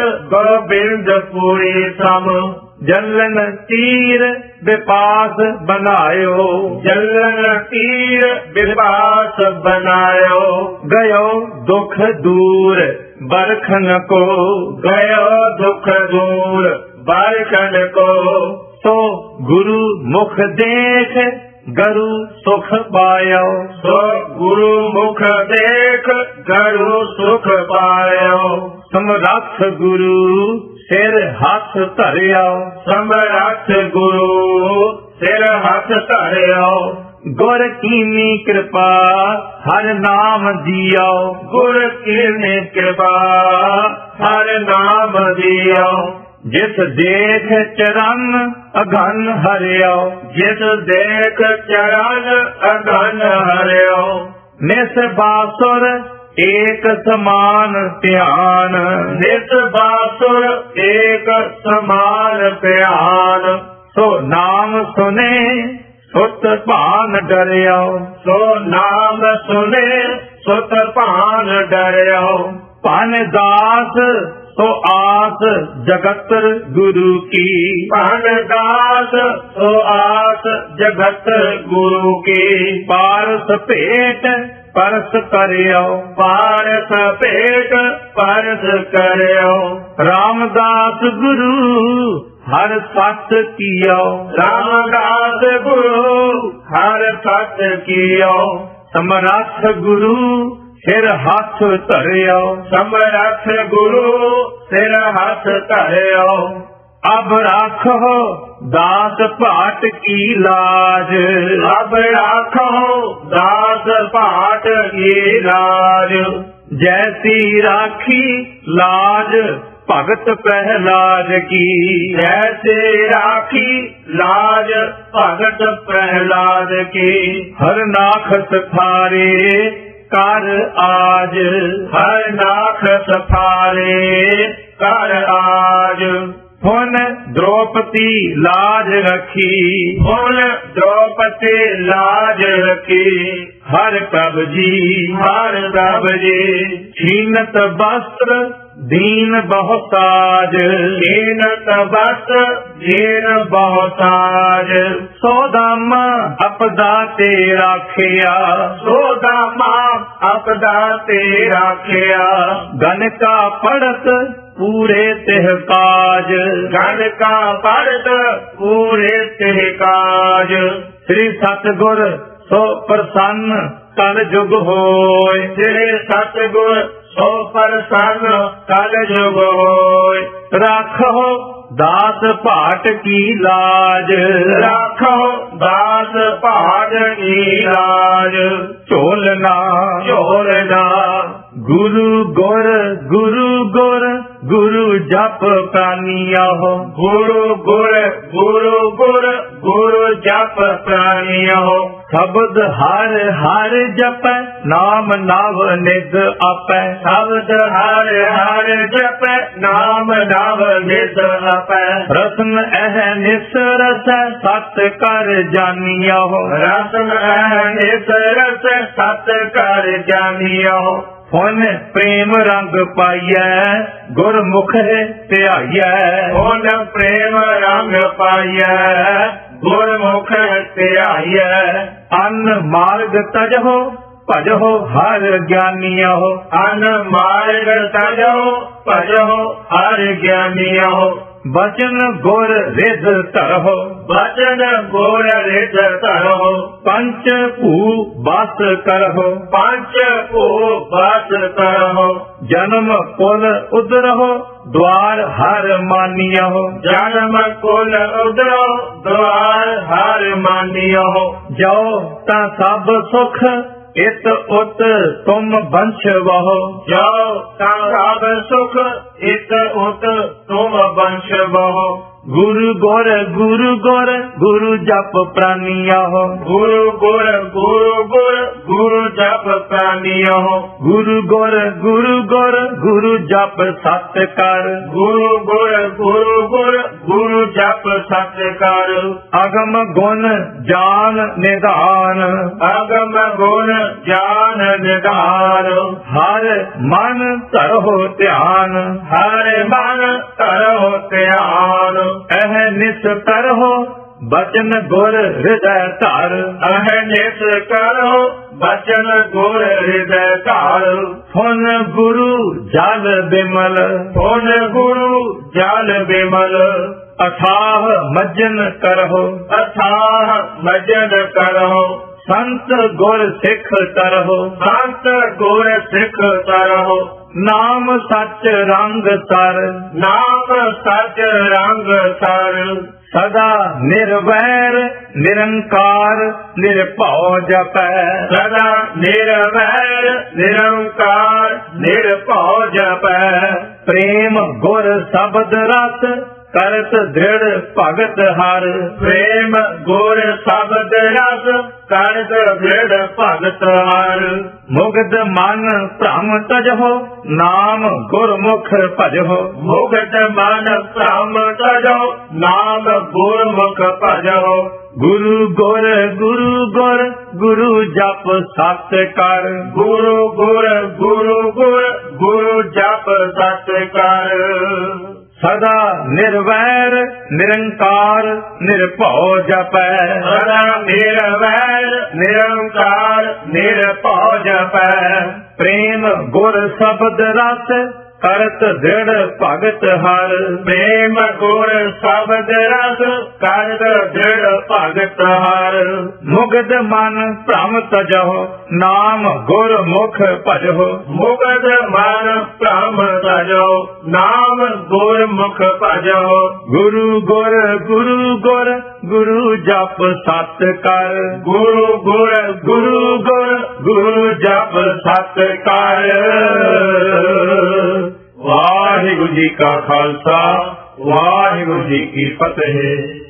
ਗੋਬਿੰਦਪੁਰੀ ਸਮ। ਜਲਨ ਤੀਰ ਵਿਪਾਸ ਬਨਾਇਓ, ਜਲਨ ਤੀਰ ਵਿਪਾਸ ਬਨਾਇਓ। ਗਇਓ ਦੁਖ ਦੂਰ ਬਰਖਨ ਕੋ, ਗਇਓ ਦੁਖ ਦੂਰ ਬਰਖਨ ਕੋ। ਸੋ ਗੁਰੂ ਮੁਖ ਦੇਖ ਗਰੂ ਸੁਖ ਪਾਇਓ, ਸੋ ਗੁਰੂ ਮੁਖ ਦੇਖ ਗਰੂ ਸੁਖ ਪਾਇਓ। ਸਮਰੱਥ ਗੁਰੂ ਸਿਰ ਹੱਥ ਧਰਿਓ, ਸਮਰੱਥ ਗੁਰੂ ਸਿਰ ਹੱਥ ਧਰਿਓ। ਗੁਰ ਕੀਨੀ ਕਿਰਪਾ ਹਰ ਨਾਮ ਜੀਓ, ਗੁਰ ਕੀਨੀ ਕਿਰਪਾ ਹਰ ਨਾਮ ਦਿਓ। ਜਿਸ ਦੇਖ ਚਰਨ ਅਗਨ ਹਰਿਓ, ਜਿਸ ਦੇਖ ਚਰਨ ਅਗਨ ਹਰਿਓ। ਨਿਸ ਬਾਸੁਰ ਏਕ ਸਮਾਨ ਧਿਆਨ, ਨਿਸ ਬਾਸੁਰ ਏਕ ਸਮਾਨ ਧਿਆਨ। ਸੋ ਨਾਮ ਸੁਨੇ ਸੁਤ ਭਾਨ ਡਰਿਓ, ਸੋ ਨਾਮ ਸੁਨੇ ਸੁਤ ਭਾਨ ਡਰਿਓ। ਭਨ ਦਾਸ ਸੋ ਆਸ ਜਗਤ ਗੁਰੂ ਕੀ, ਭਨ ਦਾਸ ਸੋ ਆਸ ਜਗਤ ਗੁਰੂ ਕੀ। ਪਾਰਸ ਭੇਟ ਪਰਸ ਕਰਿਓ, ਪਾਰਸ ਭੇਟ ਪਰਸ ਕਰਿਓ। ਰਾਮਦਾਸ ਗੁਰੂ ਹਰ ਸਤ ਕੀਓ, ਰਾਮਦਾਸ ਗੁਰੂ ਹਰ ਸਤ ਕੀਓ। ਸਮਰੱਥ ਗੁਰੂ ਸਿਰ ਹੱਥ ਧਰਿਓ, ਸਮਰੱਥ ਗੁਰੂ ਸਿਰ ਹੱਥ ਧਰਿਓ। ਅਬ ਰਾਖੋ ਦਾਸ ਭਾਟ ਕੀ ਲਾਜ, ਅਬ ਰਾਖੋ ਦਾਸ ਭਾਟ ਕੀ ਲਾਜ। ਜੈਸੀ ਰਾਖੀ ਲਾਜ ਭਗਤ ਪ੍ਰਹਿਲਾਦ ਕੀ, ਜੈਸੇ ਰਾਖੀ ਲਾਜ ਭਗਤ ਪ੍ਰਹਿਲਾਦ ਕੀ। ਹਰ ਨਾਖ ਸਥਾਰੇ ਕਰ ਆਜ। ਹਰ ਨਾਖ ਸਫਾਰੇ ਕਰ ਆਜ। ਹੁਣ ਦ੍ਰੋਪਦੀ ਲਾਜ ਰੱਖੀ, ਹੁਣ ਦ੍ਰੋਪਦੀ ਲਾਜ ਰੱਖੀ। ਹਰ ਪ੍ਰਭ ਜੀ ਹਰ ਪ੍ਰਭ ਜੀ ਛੀਨਤ ਵਸਤਰ ਦੀਨ ਬਹੁਤਾਜ। ਕੀਨਤ ਬਸ ਜੀਨ ਬਹੁਤਾਜ। ਸੋਦਾਮ ਅਪਦਾ ਤੇ ਰਾਖਿਆ, ਸੋਦਾਮਾ ਆਪਦਾ ਤੇ ਰਾਖਿਆ। ਗਨਕਾ ਪੜਤ ਪੂਰੇ ਤਿਹ ਕਾਜ। ਗਨ ਕਾ ਪੜਤ ਪੂਰੇ ਤੇ ਕਾਜ। ਸ੍ਰੀ ਸਤਿਗੁਰ ਸੋ ਪ੍ਰਸੰਨ ਕਲ ਜੁਗ ਹੋਏ। ਤੇਰੇ ਸਤਿਗੁਰ ਸੋ ਪ੍ਰਸੰਨ ਕਲ ਜੁਗ ਹੋਏ। ਰਾਖੋ ਦਾਸ ਭਾਟ ਕੀ ਲਾਜ। ਰਾਖੋ ਦਾਸ ਭਾਗ ਕੀ ਲਾਜ। ਝੋਲਨਾ ਝੋਲਨਾ ਗੁਰੂ ਗੁਰ ਗੁਰੂ ਗੁਰ ਗੁਰੂ ਜਪ ਪ੍ਰਾਨੀਆਹੋ। ਗੁਰੂ ਗੁਰ ਗੁਰੂ ਗੁਰ ਗੁਰੂ ਜਪ ਪ੍ਰਾਨੀਓ। ਸ਼ਬਦ ਹਰ ਹਰ ਜਪੈ ਨਾਮ ਨਵ ਨਿਧ ਆਪੈ। ਸ਼ਬਦ ਹਰ ਹਰ ਜਪੈ ਨਾਮ ਨਵ ਨਿਧ ਆਪੈ। ਰਸਨ ਇਹ ਨਿਸ ਰਸੈ ਸਤ ਕਰ ਜਾਨੀਆਹੋ। ਰਸਨ ਨਿਸ ਰਸ ਸਤ ਕਰ ਜਾਨੀਓ। ਹੁਣ ਪ੍ਰੇਮ ਰੰਗ ਪਾਈਐ ਗੁਰਮੁਖ ਧਿਆਈਐ। ਹੁਣ ਪ੍ਰੇਮ ਰੰਗ ਪਾਈਐ ਗੁਰਮੁਖ ਧਿਆਈਐ। ਅਨ ਮਾਰਗ ਤਜਹੁ ਭਜਹੁ ਹਰ ਗਿਆਨੀਆਹੋ। ਅਨ ਮਾਰਗ ਤਜੋ ਭਜੋ ਹਰ ਗਿਆਨੀਓ। ਬਚਨ ਗੁਰ ਰਿਧ ਧਰਹੁ। ਬਚਨ ਗੁਰ ਰਿਧ ਧਰਹੁ। ਪੰਚ ਭੂ ਬਸ ਕਰਹੁ। ਪੰਚ ਭੂ ਬਸ ਕਰਹੁ। ਜਨਮ ਕੁਲ ਉਦਰਹੁ ਦਵਾਰ ਹਰ ਮਾਨੀਆਹੋ। ਜਨਮ ਕੁਲ ਉਦਰੋ ਦਵਾਰ ਹਰ ਮਾਨੀਓ। ਜੋ ਤਾਂ ਸਭ ਸੁਖ ਇਤ ਉਤ ਤੁਮ ਬੰਛ ਵਹੋ। ਜੋ ਤਾਂ ਸਭ ਸੁਖ ਇਤ ਉਤ ਤੁਮ ਬੰਸ਼ ਬਹੋ। ਗੁਰੂ ਗੁਰ ਗੁਰੂ ਗੁਰ ਗੁਰੂ ਜਪ ਪ੍ਰਾਨੀਆਹੋ। ਗੁਰੂ ਗੁਰ ਗੁਰੂ ਗੁਰ ਗੁਰੂ ਜਪ ਪ੍ਰਾਨੀਓ। ਗੁਰੂ ਗੁਰ ਗੁਰੂ ਗੁਰ ਗੁਰੂ ਜਪ ਸਤ ਕਰ। ਗੁਰੂ ਗੁਰ ਗੁਰੂ ਗੁਰ ਗੁਰੂ ਜਪ ਸਤ ਕਰ। ਅਗਮ ਗੁਣ ਜਾਨ ਨਿਧਾਨ। ਅਗਮ ਗੁਣ ਜਾਨ ਨਿਧਾਨ। ਹਰ ਮਨ ਧਰਹੁ ਧਿਆਨ। ਹਰ ਮਨ ਧਰਹੁ ਧਿਆਨ। ਇਹ ਨਿਸ ਤਰਹੁ ਬਚਨ ਗੁਰ ਹਿਰਦੈ ਧਰ। ਅਹ ਨਿਸ ਕਰੋ ਬਚਨ ਗੁਰ ਹਿਰਦੈ ਧਾਰ। ਹੁਣ ਗੁਰੂ ਜਲ ਬਿਮਲ। ਹੁਣ ਗੁਰੂ ਜਲ ਬਿਮਲ। ਅਥਾਹ ਮਜਨ ਕਰਹੁ। ਅਥਾਹ ਮਜਨ ਕਰੋ। ਸੰਤ ਗੁਰ ਸਿੱਖ ਤਰਹੁ। ਸੰਤ ਗੁਰ ਸਿੱਖ ਤਰਹੁ। ਨਾਮ ਸੱਚ ਰੰਗ ਸਰ। ਨਾਮ ਸਚ ਰੰਗ ਸਰ। ਸਦਾ ਨਿਰਵੈਰ ਨਿਰੰਕਾਰ ਨਿਰਭਉ ਜਪੈ। ਸਦਾ ਨਿਰਵੈਰ ਨਿਰੰਕਾਰ ਨਿਰਭਉ ਜਪੈ। ਪ੍ਰੇਮ ਗੁਰ ਸ਼ਬਦ ਰਸ ਕਰਤ ਦ੍ਰਿੜ ਭਗਤ ਹਰ। ਪ੍ਰੇਮ ਗੁਰ ਸ਼ਬਦ ਰਸ ਕਰਤ ਦ੍ਰਿੜ ਭਗਤ ਹਰ। ਮੁਗਧ ਮਨ ਭ੍ਰਮ ਤਜਹੁ ਨਾਮ ਗੁਰਮੁਖ ਭਜਹੁ। ਮੁਗਧ ਮਨ ਭ੍ਰਮ ਤਜੋ ਨਾਮ ਗੁਰਮੁਖ ਭਜੋ। ਗੁਰੂ ਗੁਰ ਗੁਰੂ ਗੁਰ ਗੁਰੂ ਜਪ ਸਤ ਕਰ। ਗੁਰੂ ਗੁਰ ਗੁਰੂ ਗੁਰ ਗੁਰੂ ਜਪ ਸਤ ਕਰ। ਸਦਾ ਨਿਰਵੈਰ ਨਿਰੰਕਾਰ ਨਿਰਭਉ ਜਪੈ। ਸਦਾ ਨਿਰਵੈਰ ਨਿਰੰਕਾਰ ਨਿਰਭਉ ਜਪੈ। ਪ੍ਰੇਮ ਗੁਰ ਸ਼ਬਦ ਰਸ ਕਰਤ ਦ੍ਰਿੜ ਭਗਤ ਹਰ। ਪ੍ਰੇਮ ਗੁਰ ਸ਼ਬਦ ਰਸ ਕਰਤ ਦ੍ਰਿੜ ਭਗਤ ਹਰ। ਮੁਗਧ ਮਨ ਭ੍ਰਮ ਤਜਹੁ ਨਾਮ ਗੁਰਮੁਖ ਭਜਹੁ। ਮੁਗਧ ਮਨ ਭ੍ਰਮ ਤਜੋ ਨਾਮ ਗੁਰਮੁਖ ਭਜੋ। ਗੁਰੂ ਗੁਰ ਗੁਰੂ ਗੁਰ ਗੁਰੂ ਜਪ ਸਤ ਕਰ। ਗੁਰੂ ਗੁਰ ਗੁਰੂ ਗੁਰ ਗੁਰੂ ਜਪ ਸਤ ਕਰ। ਵਾਹਿਗੁਰੂ ਜੀ ਕਾ ਖਾਲਸਾ ਵਾਹਿਗੁਰੂ ਜੀ ਕੀ ਫਤਿਹ।